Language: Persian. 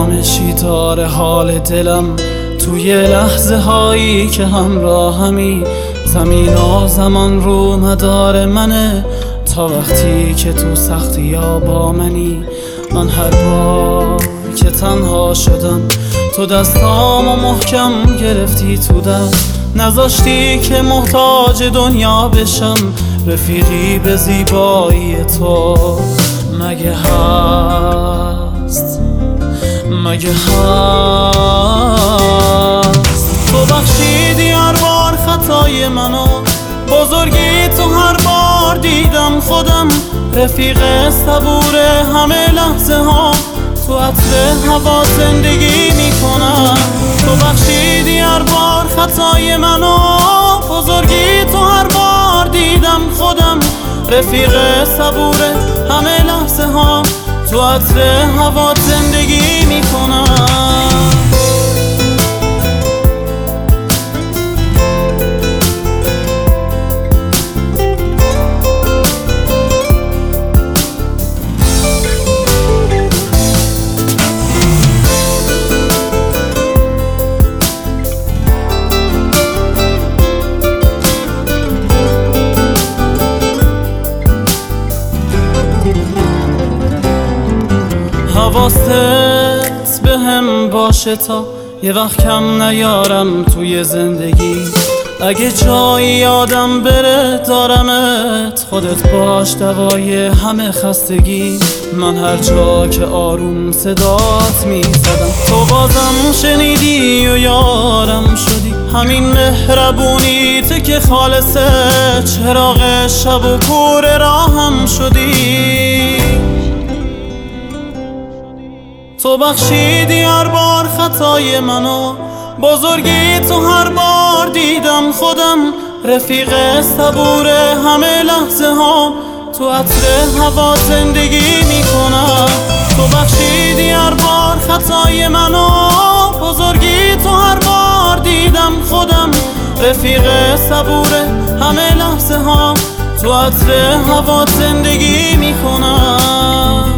همه چی داره حال دلم توی لحظه هایی که همراهمی. زمین و زمان رو مدار منه تا وقتی که تو سختی یا با منی. من هر بار که تنها شدم تو دستامو محکم گرفتی تو دست، نذاشتی که محتاج دنیا بشم. رفیقی به زیبایی تو مگه هست؟ مگه هست؟ تو بخشیدی هر بار خطای منو، بزرگی تو هر بار دیدم خودم. رفیق صبور همه لحظه ها، تو عطر هوا زندگی میکنم. تو بخشیدی هر بار خطای منو، بزرگی تو هر بار دیدم خودم. رفیق صبور همه لحظه ها، تو عطر هوا زندگی میکنم. حواست به هم باشه تا یه وقت کم نیارم توی زندگی. اگه جایی یادم بره دارمت، خودت باش دوای همه خستگی. من هر جا که آروم صدات میزدم تو بازم شنیدی و یارم شدی. همین مهربونیت که خالصه، چراغ شب و کور راهم شدی. تو بخشیدی هر بار خطای منو، بزرگی تو هر بار دیدم خودم. رفیق صبور همه لحظه ها، تو عطر هوا زندگی میکنم. تو بخشیدی هر بار خطای منو، بزرگی تو هر بار دیدم خودم. رفیق صبور همه لحظه ها، تو عطر هوا زندگی میکنم.